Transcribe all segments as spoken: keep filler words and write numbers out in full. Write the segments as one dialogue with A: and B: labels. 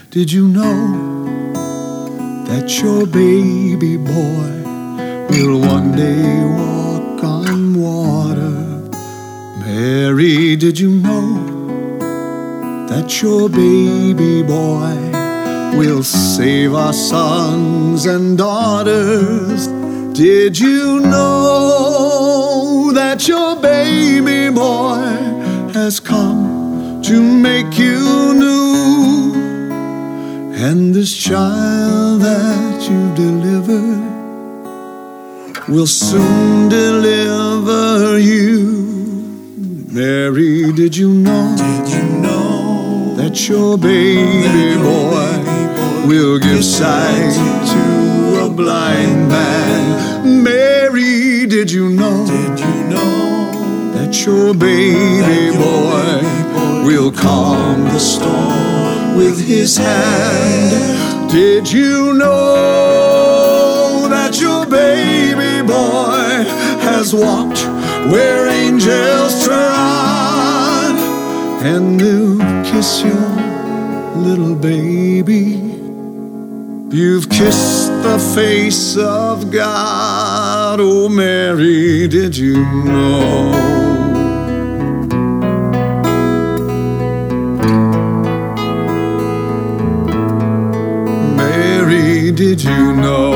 A: did you know that your baby boy will one day walk on water? Mary, did you know that your baby boy will save our sons and daughters? Did you know that your baby boy has come to make you new? And this child that you delivered will soon deliver you. Mary, did you know,
B: did you know
A: that your baby,
B: that your
A: boy,
B: baby boy
A: will give sight to a blind man? Mary, did you know,
B: did you know
A: that your baby,
B: that your
A: boy,
B: baby boy
A: will calm the storm with his hand? Did you know that your baby boy has walked where angels trod, and will kiss your little baby? You've kissed the face of God. Oh, Mary, did you know? Mary, did you know?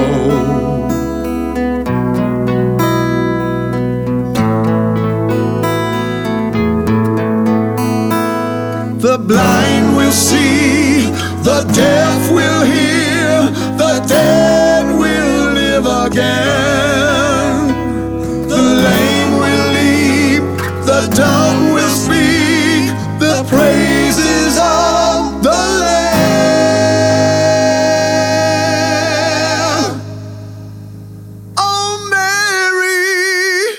A: The blind will see, the deaf will hear, the dead will live again. The lame will leap, the dumb will speak, the praises of the Lamb. Oh, Mary,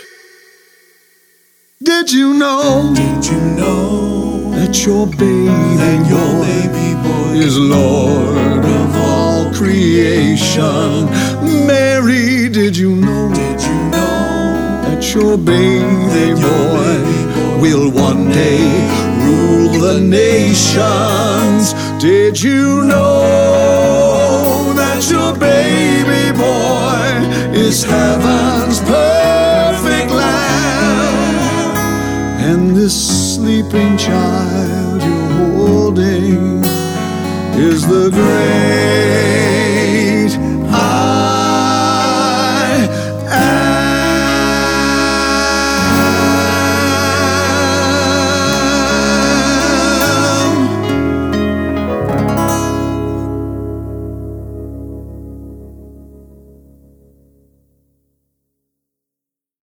A: did you know?
B: Did you know
A: that your baby,
B: that your
A: boy,
B: baby boy
A: is Lord of all creation? Mary, did you know,
B: did you know
A: that your baby,
B: your
A: boy,
B: baby boy
A: will one day rule the nations? Did you know that your baby boy is heaven's perfect Lamb? And this sleeping child you're holding is the great